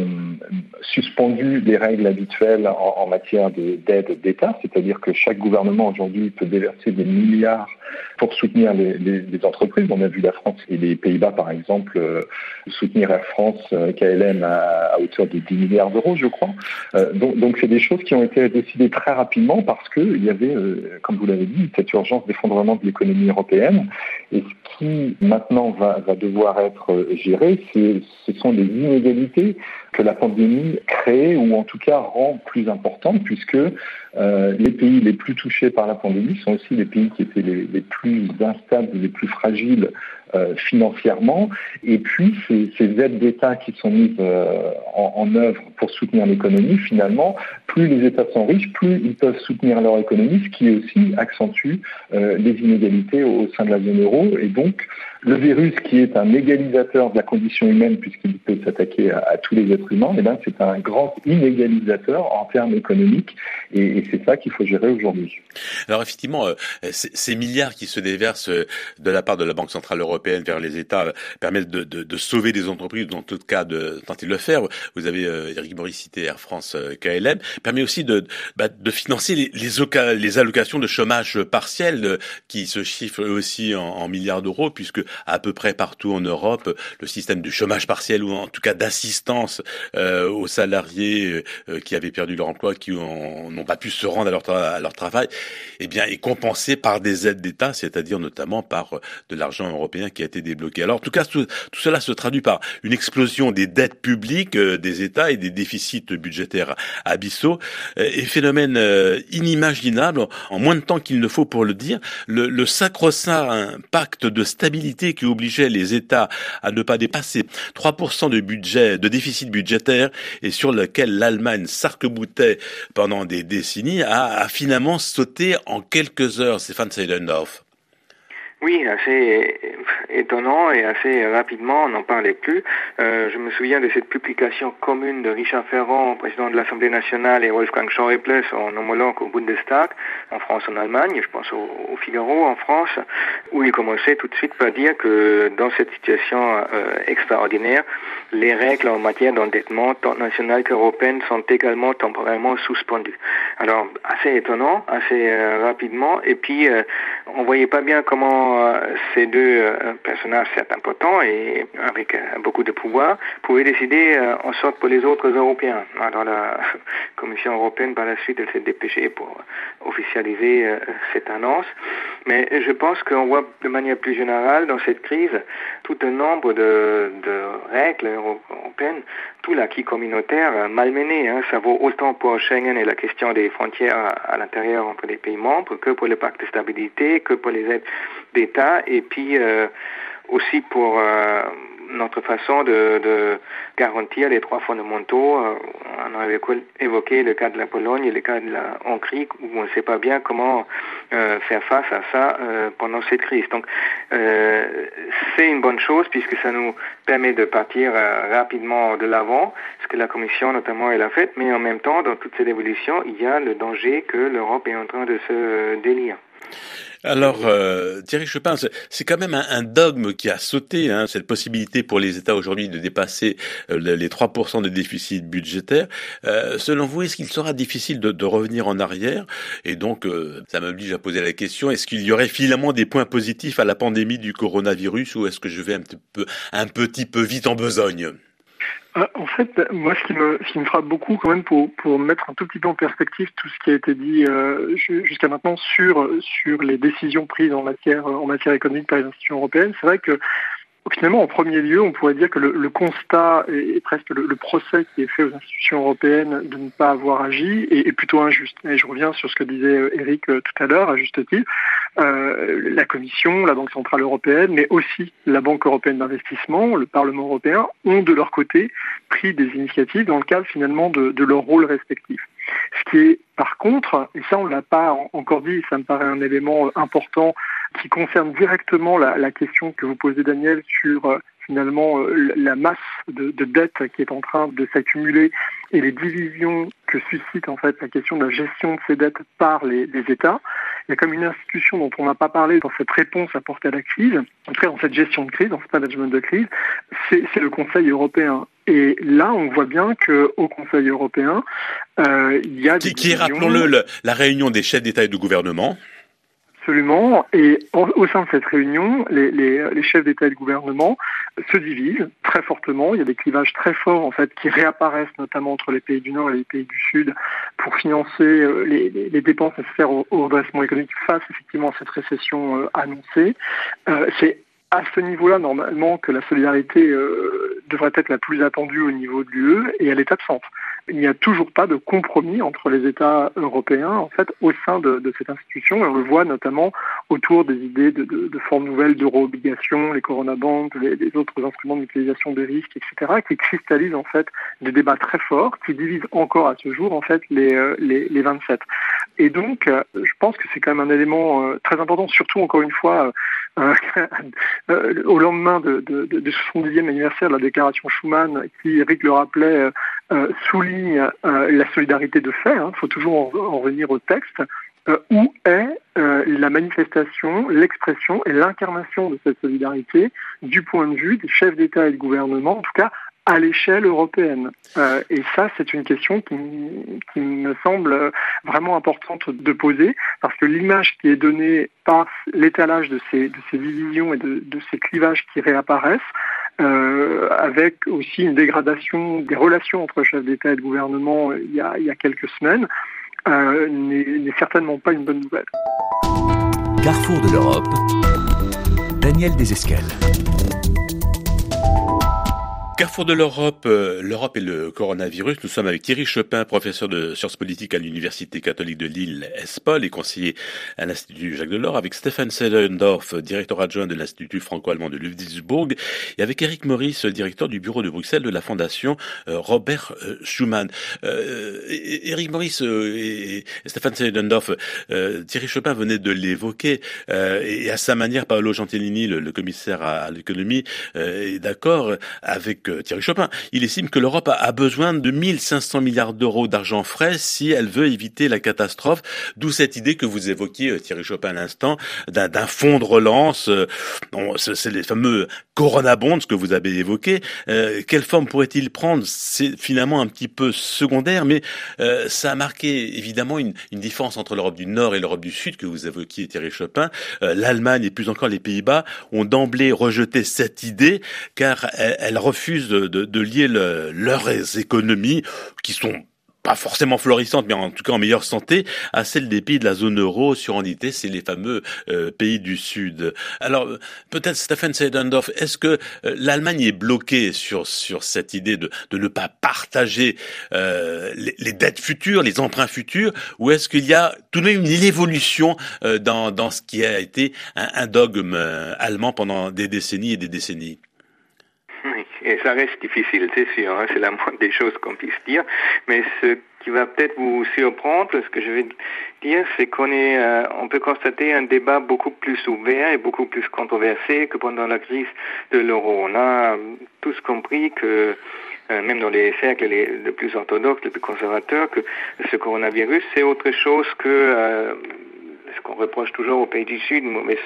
suspendu les règles habituelles en, en matière de, d'aide d'État, c'est-à-dire que chaque gouvernement aujourd'hui peut déverser des milliards pour soutenir les, les, les entreprises. On a vu la France et les Pays-Bas, par exemple, euh, soutenir Air France, euh, K L M à, à hauteur de dix milliards d'euros, je crois. Euh, donc, donc, c'est des choses qui ont été décidées très rapidement parce qu'il y avait, euh, comme vous l'avez dit, cette urgence d'effondrement de l'économie européenne. Et ce qui, maintenant, va, va devoir être géré, c'est, ce sont les inégalités que la pandémie crée, ou en tout cas rend plus importantes, puisque euh, les pays les plus touchés par la pandémie sont aussi les pays qui étaient les, les plus instables, les plus fragiles euh, financièrement. Et puis, ces, ces aides d'État qui sont mises euh, en, en œuvre pour soutenir l'économie, finalement, plus les États sont riches, plus ils peuvent soutenir leur économie, ce qui aussi accentue euh, les inégalités au, au sein de la zone euro. Et donc, le virus, qui est un égalisateur de la condition humaine, puisqu'il peut s'attaquer à, à tous les êtres humains, eh bien, c'est un grand inégalisateur en termes économiques, et, et c'est ça qu'il faut gérer aujourd'hui. Alors effectivement, euh, ces milliards qui se déversent de la part de la Banque centrale européenne vers les États euh, permettent de, de, de sauver des entreprises, dans tout cas de tenter de le faire. Vous avez euh, Éric Maurice cité Air France, euh, K L M, permet aussi de, bah, de financer les, les, oca- les allocations de chômage partiel euh, qui se chiffrent eux aussi en, en milliards d'euros, puisque à peu près partout en Europe, le système du chômage partiel, ou en tout cas d'assistance euh, aux salariés euh, qui avaient perdu leur emploi, qui ont, n'ont pas pu se rendre à leur, tra- à leur travail, eh bien, est compensé par des aides d'État, c'est-à-dire notamment par de l'argent européen qui a été débloqué. Alors, en tout cas, tout, tout cela se traduit par une explosion des dettes publiques euh, des États et des déficits budgétaires abyssaux, euh, et phénomène euh, inimaginable, en moins de temps qu'il ne faut pour le dire, le, le sacro-saint pacte de stabilité qui obligeait les États à ne pas dépasser trois pour cent de budget, de déficit budgétaire, et sur lequel l'Allemagne s'arc-boutait pendant des décennies, a, a finalement sauté en quelques heures. Stéphane Seidendorf. Oui, assez étonnant et assez rapidement, on n'en parlait plus. Euh, je me souviens de cette publication commune de Richard Ferrand, président de l'Assemblée nationale, et Wolfgang Schäuble, son homologue au Bundestag, en France, en Allemagne, je pense au, au Figaro en France, où il commençait tout de suite par dire que dans cette situation euh, extraordinaire, les règles en matière d'endettement, tant national qu'européenne, sont également temporairement suspendues. Alors, assez étonnant, assez euh, rapidement, et puis euh, on voyait pas bien comment ces deux euh, personnages, certes importants et avec euh, beaucoup de pouvoir, pouvaient décider euh, en sorte pour les autres Européens. Alors la Commission européenne, par la suite, elle s'est dépêchée pour officialiser euh, cette annonce. Mais je pense qu'on voit de manière plus générale dans cette crise tout un nombre de, de règles européennes, tout l'acquis communautaire malmené. Hein. Ça vaut autant pour Schengen et la question des frontières à, à l'intérieur entre les pays membres que pour le pacte de stabilité, que pour les aides d'État, et puis euh, aussi pour euh, notre façon de, de garantir les droits fondamentaux. Euh, on avait évoqué le cas de la Pologne et le cas de la Hongrie, où on ne sait pas bien comment euh, faire face à ça euh, pendant cette crise. Donc, euh, c'est une bonne chose, puisque ça nous permet de partir euh, rapidement de l'avant, ce que la Commission notamment elle a fait, mais en même temps, dans toute cette évolution, il y a le danger que l'Europe est en train de se délire. Alors, euh, Thierry Chopin, c'est quand même un, un dogme qui a sauté, hein, cette possibilité pour les États aujourd'hui de dépasser euh, les trois pour cent de déficit budgétaire. Euh, selon vous, est-ce qu'il sera difficile de, de revenir en arrière? Et donc, euh, ça m'oblige à poser la question, est-ce qu'il y aurait finalement des points positifs à la pandémie du coronavirus, ou est-ce que je vais un petit peu, un petit peu vite en besogne? En fait, moi, ce qui me, ce qui me frappe beaucoup quand même pour, pour mettre un tout petit peu en perspective tout ce qui a été dit euh, jusqu'à maintenant sur, sur les décisions prises en matière, en matière économique par les institutions européennes, c'est vrai que finalement, en premier lieu, on pourrait dire que le, le constat et presque le, le procès qui est fait aux institutions européennes de ne pas avoir agi est, est plutôt injuste. Et je reviens sur ce que disait Eric tout à l'heure, à juste titre. Euh, la Commission, la Banque Centrale Européenne, mais aussi la Banque Européenne d'Investissement, le Parlement Européen, ont de leur côté pris des initiatives dans le cadre finalement de, de leur rôle respectif. Ce qui est par contre, et ça on ne l'a pas encore dit, ça me paraît un élément important qui concerne directement la, la question que vous posez Daniel sur euh, finalement euh, la masse de, de dettes qui est en train de s'accumuler et les divisions que suscite en fait la question de la gestion de ces dettes par les, les États. Il y a comme une institution dont on n'a pas parlé dans cette réponse apportée à la crise, en tout cas dans cette gestion de crise, dans ce management de crise, c'est, c'est le Conseil européen. Et là, on voit bien qu'au Conseil européen, euh, il y a des qui, qui est, rappelons-le, le, la réunion des chefs d'État et de gouvernement. Absolument. Et au, au sein de cette réunion, les, les, les chefs d'État et de gouvernement se divisent très fortement. Il y a des clivages très forts en fait qui réapparaissent notamment entre les pays du Nord et les pays du Sud pour financer les, les, les dépenses nécessaires au, au redressement économique face effectivement à cette récession euh, annoncée. Euh, c'est à ce niveau-là, normalement, que la solidarité euh, devrait être la plus attendue au niveau de l'U E, et elle est absente. Il n'y a toujours pas de compromis entre les États européens, en fait, au sein de, de cette institution. Et on le voit notamment autour des idées de, de, de formes nouvelles d'euro-obligations, les corona-bonds, les, les autres instruments de mutualisation de risques, et cetera, qui cristallisent, en fait, des débats très forts, qui divisent encore à ce jour, en fait, les, les, les vingt-sept. Et donc, je pense que c'est quand même un élément très important, surtout, encore une fois, euh, euh, au lendemain de, de, de, de soixante-dixième anniversaire de la déclaration Schuman, qui, Eric le rappelait, euh, souligne euh, la solidarité de fait, il hein, faut toujours en, en revenir au texte, euh, où est euh, la manifestation, l'expression et l'incarnation de cette solidarité du point de vue des chefs d'État et de gouvernement, en tout cas à l'échelle européenne. Euh, et ça, c'est une question qui, qui me semble vraiment importante de poser, parce que l'image qui est donnée par l'étalage de ces, de ces divisions et de, de ces clivages qui réapparaissent, euh, avec aussi une dégradation des relations entre chefs d'État et de gouvernement il y a, il y a quelques semaines, euh, n'est, n'est certainement pas une bonne nouvelle. Carrefour de l'Europe. Daniel Daniel Desescales. Carrefour de l'Europe, euh, l'Europe et le coronavirus. Nous sommes avec Thierry Chopin, professeur de sciences politiques à l'Université catholique de Lille, ESPOL, et conseiller à l'Institut Jacques Delors, avec Stefan Seelendorf, directeur adjoint de l'Institut franco-allemand de Ludwigsburg, et avec Éric Maurice, directeur du bureau de Bruxelles de la Fondation euh, Robert euh, Schuman. Euh, Éric Maurice euh, et Stefan Seelendorf, euh, Thierry Chopin venait de l'évoquer, euh, et à sa manière, Paolo Gentilini, le, le commissaire à, à l'économie, euh, est d'accord avec Thierry Chopin. Il estime que l'Europe a besoin de mille cinq cents milliards d'euros d'argent frais si elle veut éviter la catastrophe. D'où cette idée que vous évoquiez, Thierry Chopin, à l'instant, d'un, d'un fonds de relance. Bon, c'est les fameux Corona Bonds que vous avez évoqués. Euh, quelle forme pourrait-il prendre? C'est finalement un petit peu secondaire, mais euh, ça a marqué évidemment une, une différence entre l'Europe du Nord et l'Europe du Sud que vous évoquiez, Thierry Chopin. Euh, L'Allemagne et plus encore les Pays-Bas ont d'emblée rejeté cette idée car elle, elle refuse De, de, de lier le, leurs économies, qui sont pas forcément florissantes, mais en tout cas en meilleure santé, à celles des pays de la zone euro surendettés, c'est les fameux euh, pays du Sud. Alors, peut-être Stefan Seelendorf, est-ce que euh, l'Allemagne est bloquée sur sur cette idée de, de ne pas partager euh, les, les dettes futures, les emprunts futurs, ou est-ce qu'il y a tout de même une évolution euh, dans, dans ce qui a été un, un dogme euh, allemand pendant des décennies et des décennies? Oui, et ça reste difficile, c'est sûr, hein, c'est la moindre des choses qu'on puisse dire, mais ce qui va peut-être vous surprendre, ce que je vais dire, c'est qu'on est, euh, on peut constater un débat beaucoup plus ouvert et beaucoup plus controversé que pendant la crise de l'euro. On a tous compris que, euh, même dans les cercles les, les plus orthodoxes, les plus conservateurs, que ce coronavirus, c'est autre chose que euh, ce qu'on reproche toujours aux pays du Sud, une mauvaise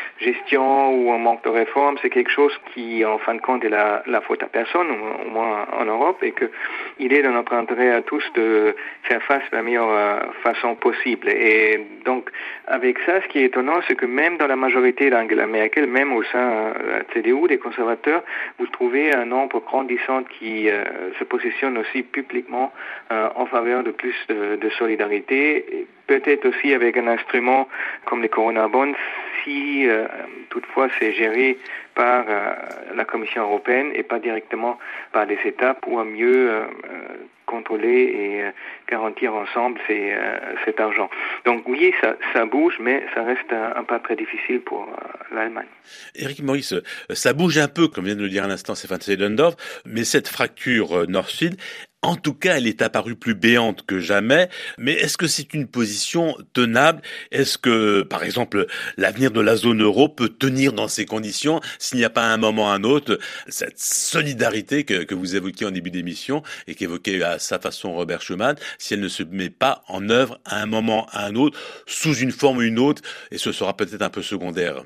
gestion ou un manque de réforme, c'est quelque chose qui, en fin de compte, est la, la faute à personne, au, au moins en Europe, et que il est dans notre intérêt à tous de faire face de la meilleure euh, façon possible. Et donc, avec ça, ce qui est étonnant, c'est que même dans la majorité d'Angela Merkel, même au sein de la C D U, des conservateurs, vous trouvez un nombre grandissant qui euh, se positionne aussi publiquement euh, en faveur de plus de, de solidarité, et peut-être aussi avec un instrument comme les Corona Bonds, si euh, toutefois c'est géré par euh, la Commission européenne et pas directement par les États pour mieux euh, contrôler et euh, garantir ensemble ces, euh, cet argent. Donc oui, ça, ça bouge, mais ça reste un, un pas très difficile pour euh, l'Allemagne. Éric Maurice, ça bouge un peu, comme vient de le dire à l'instant Stefan Seelendorf, mais cette fracture nord-sud, en tout cas, elle est apparue plus béante que jamais. Mais est-ce que c'est une position tenable? Est-ce que, par exemple, l'avenir de la zone euro peut tenir dans ces conditions s'il n'y a pas à un moment ou à un autre cette solidarité que, que vous évoquiez en début d'émission et qu'évoquait à sa façon Robert Schuman, si elle ne se met pas en œuvre à un moment ou à un autre, sous une forme ou une autre, et ce sera peut-être un peu secondaire?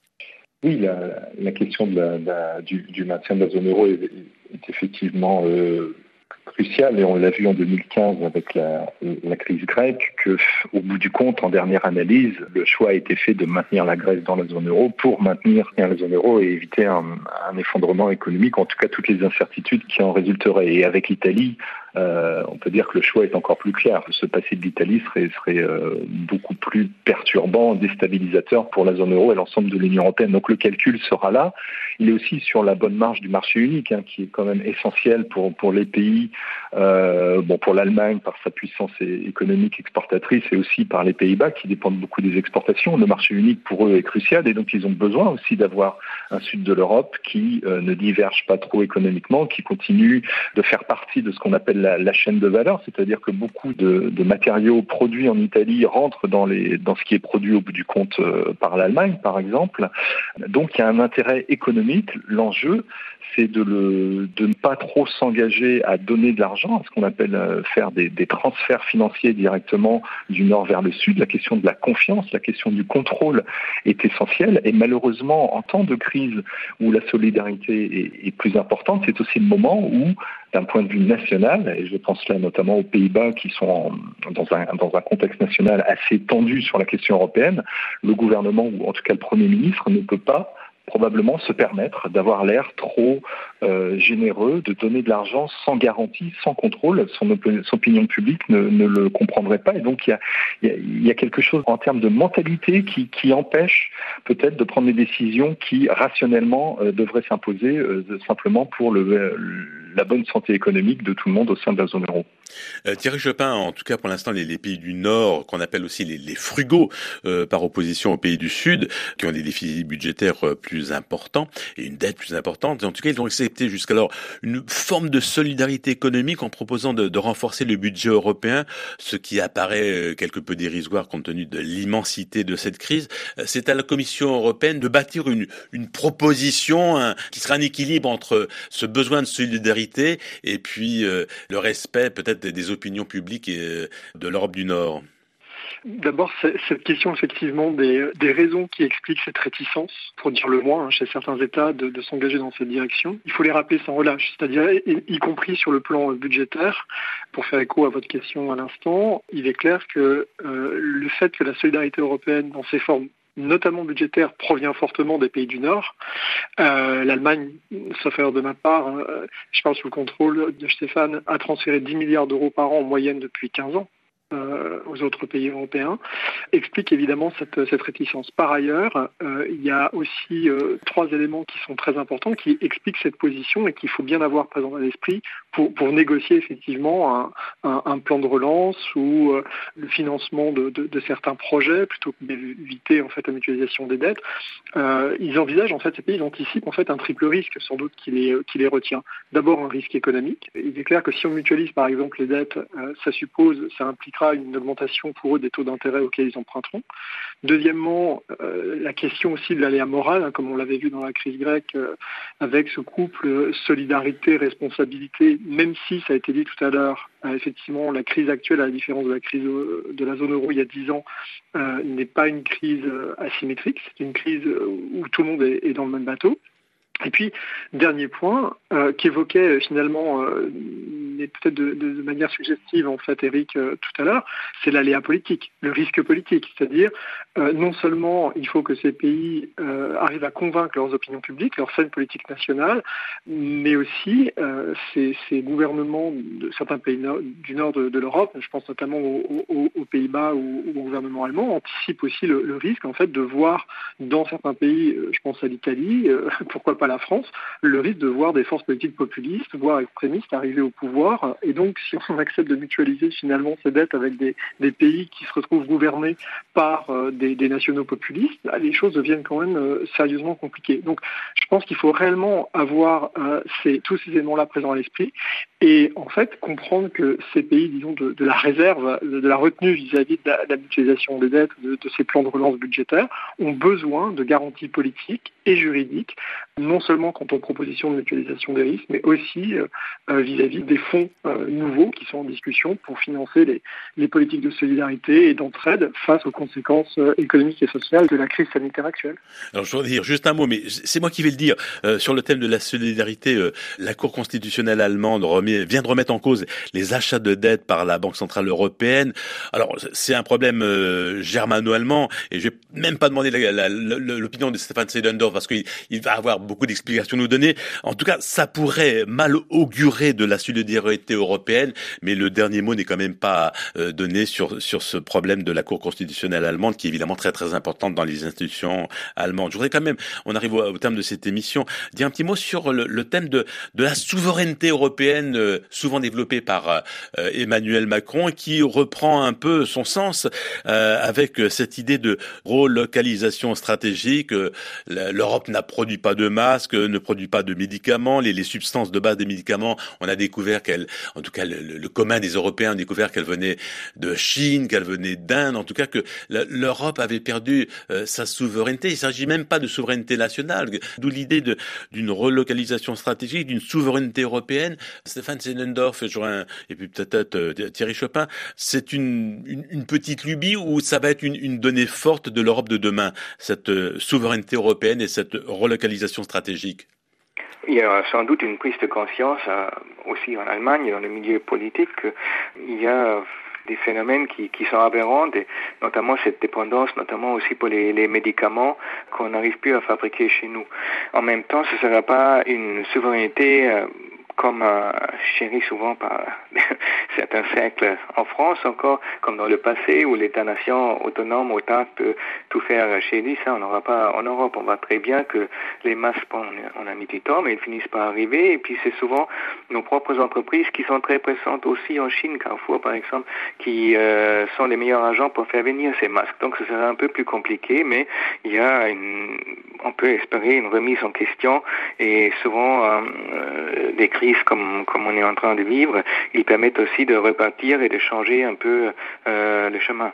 Oui, la, la question de la, la, du, du maintien de la zone euro est, est effectivement euh, crucial, et on l'a vu en deux mille quinze avec la, la crise grecque, que au bout du compte, en dernière analyse, le choix a été fait de maintenir la Grèce dans la zone euro pour maintenir la zone euro et éviter un, un effondrement économique, en tout cas toutes les incertitudes qui en résulteraient. Et avec l'Italie, Euh, on peut dire que le choix est encore plus clair. Se passer de l'Italie serait, serait euh, beaucoup plus perturbant, déstabilisateur pour la zone euro et l'ensemble de l'Union européenne. Donc le calcul sera là. Il est aussi sur la bonne marge du marché unique, hein, qui est quand même essentiel pour, pour les pays, euh, bon, pour l'Allemagne par sa puissance économique exportatrice, et aussi par les Pays-Bas qui dépendent beaucoup des exportations. Le marché unique pour eux est crucial, et donc ils ont besoin aussi d'avoir un sud de l'Europe qui euh, ne diverge pas trop économiquement, qui continue de faire partie de ce qu'on appelle La, la chaîne de valeur, c'est-à-dire que beaucoup de, de matériaux produits en Italie rentrent dans, les, dans ce qui est produit au bout du compte euh, par l'Allemagne, par exemple. Donc il y a un intérêt économique. L'enjeu, c'est de, le, de ne pas trop s'engager à donner de l'argent, à ce qu'on appelle euh, faire des, des transferts financiers directement du nord vers le sud. La question de la confiance, la question du contrôle est essentielle, et malheureusement, en temps de crise où la solidarité est, est plus importante, c'est aussi le moment où, d'un point de vue national, et je pense là notamment aux Pays-Bas qui sont en, dans, un, dans un contexte national assez tendu sur la question européenne, le gouvernement, ou en tout cas le Premier ministre, ne peut pas probablement se permettre d'avoir l'air trop euh, généreux, de donner de l'argent sans garantie, sans contrôle. Son, op- son opinion publique ne, ne le comprendrait pas. Et donc, il y a, il y a, il y a quelque chose en termes de mentalité qui, qui empêche peut-être de prendre des décisions qui, rationnellement, euh, devraient s'imposer euh, simplement pour le, euh, la bonne santé économique de tout le monde au sein de la zone euro. Euh, Thierry Chopin, en tout cas pour l'instant, les, les pays du Nord, qu'on appelle aussi les, les frugaux, euh, par opposition aux pays du Sud, qui ont des déficits budgétaires euh, plus importants et une dette plus importante. En tout cas, ils ont accepté jusqu'alors une forme de solidarité économique en proposant de, de renforcer le budget européen, ce qui apparaît euh, quelque peu dérisoire compte tenu de l'immensité de cette crise. Euh, c'est à la Commission européenne de bâtir une, une proposition hein, qui sera un équilibre entre ce besoin de solidarité et puis euh, le respect peut-être des, des opinions publiques et, euh, de l'Europe du Nord. D'abord, cette question effectivement des, des raisons qui expliquent cette réticence, pour dire le moins, hein, chez certains États de, de s'engager dans cette direction. Il faut les rappeler sans relâche, c'est-à-dire y, y compris sur le plan budgétaire. Pour faire écho à votre question à l'instant, il est clair que euh, le fait que la solidarité européenne, dans ses formes notamment budgétaire, provient fortement des pays du Nord. Euh, L'Allemagne, sauf erreur de ma part, euh, je parle sous le contrôle de Stéphane, a transféré dix milliards d'euros par an en moyenne depuis quinze ans. Euh, aux autres pays européens, explique évidemment cette, cette réticence. Par ailleurs, euh, il y a aussi euh, trois éléments qui sont très importants, qui expliquent cette position et qu'il faut bien avoir présent à l'esprit pour, pour négocier effectivement un, un, un plan de relance ou euh, le financement de, de, de certains projets, plutôt que d'éviter en fait la mutualisation des dettes. Euh, ils envisagent en fait, ces pays ils anticipent en fait un triple risque sans doute qui les, qui les retient. D'abord un risque économique. Il est clair que si on mutualise par exemple les dettes, euh, ça suppose, ça impliquera une augmentation pour eux des taux d'intérêt auxquels ils emprunteront. Deuxièmement, euh, la question aussi de l'aléa moral, hein, comme on l'avait vu dans la crise grecque, euh, avec ce couple solidarité-responsabilité, même si, ça a été dit tout à l'heure, euh, effectivement, la crise actuelle, à la différence de la crise euh, de la zone euro il y a dix ans, euh, n'est pas une crise euh, asymétrique, c'est une crise où tout le monde est, est dans le même bateau. Et puis, dernier point, euh, qu'évoquait euh, finalement, euh, mais peut-être de, de, de manière suggestive en fait Eric euh, tout à l'heure, c'est l'aléa politique, le risque politique. C'est-à-dire, euh, non seulement il faut que ces pays euh, arrivent à convaincre leurs opinions publiques, leur scène politique nationale, mais aussi euh, ces, ces gouvernements de certains pays no- du nord de, de l'Europe, je pense notamment aux, aux, aux Pays-Bas ou au gouvernement allemand, anticipent aussi le, le risque en fait de voir dans certains pays, je pense à l'Italie, euh, pourquoi pas la France, le risque de voir des forces politiques populistes, voire extrémistes arriver au pouvoir. Et donc, si on accepte de mutualiser finalement ces dettes avec des, des pays qui se retrouvent gouvernés par euh, des, des nationaux populistes, là, les choses deviennent quand même euh, sérieusement compliquées. Donc, je pense qu'il faut réellement avoir euh, ces, tous ces éléments-là présents à l'esprit et en fait comprendre que ces pays, disons, de, de la réserve, de, de la retenue vis-à-vis de la, de la mutualisation des dettes, de, de ces plans de relance budgétaires, ont besoin de garanties politiques et juridiques, non seulement quant aux propositions de mutualisation des risques, mais aussi euh, vis-à-vis des fonds euh, nouveaux qui sont en discussion pour financer les, les politiques de solidarité et d'entraide face aux conséquences euh, économiques et sociales de la crise sanitaire actuelle. Alors je voudrais dire juste un mot, mais c'est moi qui vais le dire, euh, sur le thème de la solidarité. Euh, la Cour constitutionnelle allemande remet, vient de remettre en cause les achats de dettes par la Banque centrale européenne. Alors c'est un problème euh, germano-allemand, et je vais même pas demander la, la, la, l'opinion de Stefan Seelendorf parce qu'il il va avoir beaucoup d'explications à nous donner. En tout cas, ça pourrait mal augurer de la solidarité européenne, mais le dernier mot n'est quand même pas euh, donné sur sur ce problème de la Cour constitutionnelle allemande, qui est évidemment très très importante dans les institutions allemandes. Je voudrais quand même, on arrive au, au terme de cette émission, dire un petit mot sur le, le thème de de la souveraineté européenne, euh, souvent développée par euh, Emmanuel Macron, et qui reprend un peu son sens euh, avec cette idée de relocalisation stratégique. Euh, L'Europe n'a produit pas de masques, ne produit pas de médicaments. Les, les substances de base des médicaments, on a découvert qu'elles, en tout cas le, le commun des Européens a découvert qu'elles venaient de Chine, qu'elles venaient d'Inde, en tout cas que l'Europe avait perdu euh, sa souveraineté. Il ne s'agit même pas de souveraineté nationale, d'où l'idée de, d'une relocalisation stratégique, d'une souveraineté européenne. Stefan Seelendorf et puis peut-être euh, Thierry Chopin, c'est une, une, une petite lubie ou ça va être une, une donnée forte de l'Europe de demain, cette euh, souveraineté européenne et cette relocalisation stratégique? Il y a sans doute une prise de conscience euh, aussi en Allemagne, dans le milieu politique, qu'il y a des phénomènes qui, qui sont aberrants, et notamment cette dépendance, notamment aussi pour les, les médicaments qu'on n'arrive plus à fabriquer chez nous. En même temps, ce ne sera pas une souveraineté euh, comme euh, chéri souvent par certains cercles en France encore, comme dans le passé où l'État-nation autonome, autarque peut tout faire chez lui. Ça, on n'aura pas en Europe. On voit très bien que les masses, bon, on a mis du temps, mais ils finissent par arriver. Et puis c'est souvent nos propres entreprises qui sont très présentes aussi en Chine, Carrefour par exemple, qui euh, sont les meilleurs agents pour faire venir ces masques. Donc ce sera un peu plus compliqué, mais il y a une, on peut espérer une remise en question, et souvent euh, euh, des crises comme, comme on est en train de vivre, ils permettent aussi de repartir et de changer un peu euh, le chemin.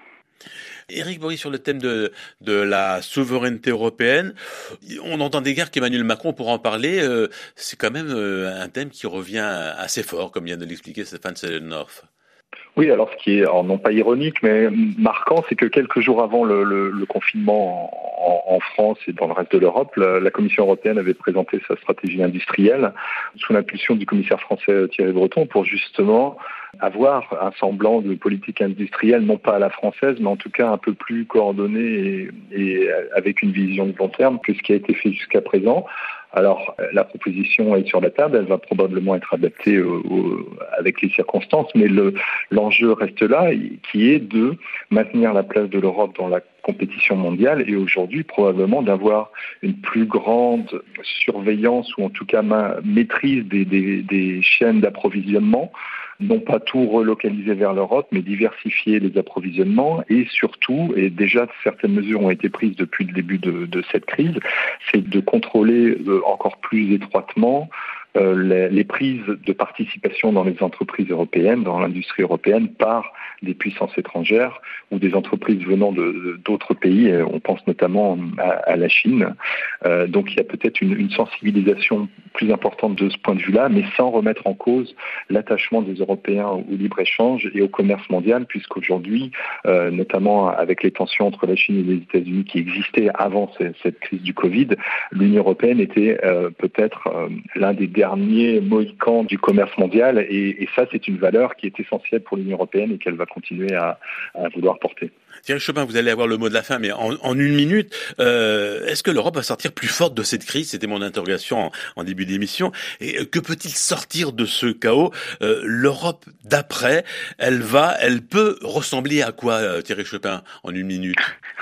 Éric Bory, sur le thème de, de la souveraineté européenne, on entend des guerres qu'Emmanuel Macron pourra en parler, euh, c'est quand même euh, un thème qui revient assez fort, comme vient de l'expliquer Stéphane Sellenhoff. Oui, alors ce qui est, alors non pas ironique, mais marquant, c'est que quelques jours avant le, le, le confinement en, en France et dans le reste de l'Europe, la, la Commission européenne avait présenté sa stratégie industrielle sous l'impulsion du commissaire français Thierry Breton pour justement avoir un semblant de politique industrielle, non pas à la française, mais en tout cas un peu plus coordonnée et, et avec une vision de long terme que ce qui a été fait jusqu'à présent. Alors, la proposition est sur la table, elle va probablement être adaptée au, au, avec les circonstances, mais le, l'enjeu reste là, qui est de maintenir la place de l'Europe dans la compétition mondiale et aujourd'hui probablement d'avoir une plus grande surveillance ou en tout cas ma, maîtrise des, des, des chaînes d'approvisionnement, non pas tout relocaliser vers l'Europe, mais diversifier les approvisionnements et surtout, et déjà certaines mesures ont été prises depuis le début de, de cette crise, c'est de contrôler euh, encore plus étroitement euh, les, les prises de participation dans les entreprises européennes, dans l'industrie européenne, par des puissances étrangères ou des entreprises venant de, de, d'autres pays. On pense notamment à, à la Chine. Euh, donc il y a peut-être une, une sensibilisation plus importante de ce point de vue-là, mais sans remettre en cause l'attachement des Européens au libre-échange et au commerce mondial, puisqu'aujourd'hui, euh, notamment avec les tensions entre la Chine et les États-Unis qui existaient avant c- cette crise du Covid, l'Union européenne était euh, peut-être euh, l'un des derniers mohicans du commerce mondial, et, et ça, c'est une valeur qui est essentielle pour l'Union européenne et qu'elle va continuer à, à vouloir porter. Thierry Chopin, vous allez avoir le mot de la fin, mais en, en une minute, euh, est-ce que l'Europe va sortir plus forte de cette crise? C'était mon interrogation en, en début d'émission. Et que peut-il sortir de ce chaos? euh, L'Europe d'après, elle va, elle peut ressembler à quoi, euh, Thierry Chopin, en une minute?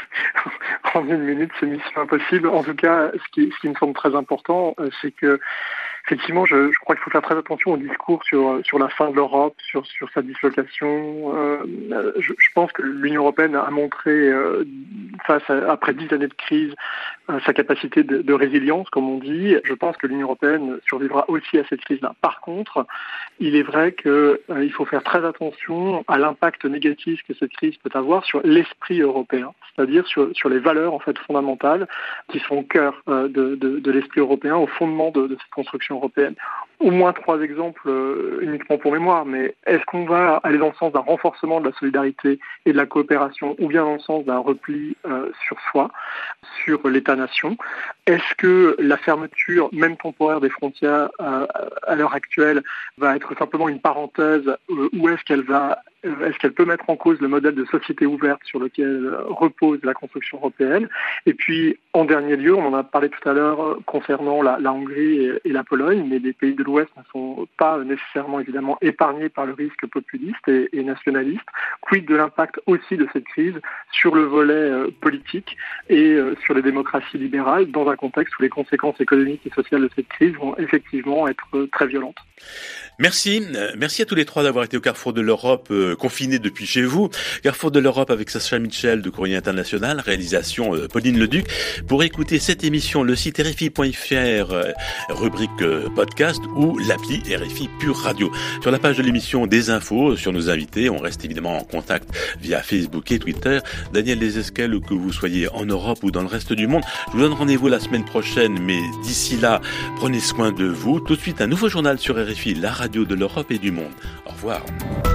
En une minute, c'est mission impossible. En tout cas, ce qui, ce qui me semble très important, euh, c'est que effectivement, je, je crois qu'il faut faire très attention au discours sur sur la fin de l'Europe, sur sur sa dislocation. Euh, je, je pense que l'Union européenne a montré, euh, face à, après dix années de crise, euh, sa capacité de, de résilience, comme on dit. Je pense que l'Union européenne survivra aussi à cette crise-là. Par contre, il est vrai qu'il euh, faut faire très attention à l'impact négatif que cette crise peut avoir sur l'esprit européen, c'est-à-dire sur sur les valeurs en fait fondamentales qui sont au cœur euh, de, de de l'esprit européen, au fondement de, de cette construction européenne. Au moins trois exemples euh, uniquement pour mémoire, mais est-ce qu'on va aller dans le sens d'un renforcement de la solidarité et de la coopération, ou bien dans le sens d'un repli euh, sur soi, sur l'État-nation? Est-ce que la fermeture, même temporaire, des frontières euh, à l'heure actuelle va être simplement une parenthèse, euh, ou est-ce qu'elle va Est-ce qu'elle peut mettre en cause le modèle de société ouverte sur lequel repose la construction européenne? Et puis, en dernier lieu, on en a parlé tout à l'heure concernant la, la Hongrie et, et la Pologne, mais les pays de l'Ouest ne sont pas nécessairement évidemment épargnés par le risque populiste et, et nationaliste. Quid de l'impact aussi de cette crise sur le volet euh, politique et euh, sur les démocraties libérales, dans un contexte où les conséquences économiques et sociales de cette crise vont effectivement être euh, très violentes. Merci, merci à tous les trois d'avoir été au Carrefour de l'Europe, euh, confinés depuis chez vous. Carrefour de l'Europe avec Sacha Mitchell de Courrier International, réalisation euh, Pauline Leduc. Pour écouter cette émission, le site R F I point F R, euh, rubrique euh, podcast ou l'appli R F I Pure Radio. Sur la page de l'émission, des infos sur nos invités. On reste évidemment en contact via Facebook et Twitter. Daniel Desesquelles, que vous soyez en Europe ou dans le reste du monde, je vous donne rendez-vous la semaine prochaine, mais d'ici là, prenez soin de vous. Tout de suite, un nouveau journal sur R F I, la radio de l'Europe et du monde. Au revoir.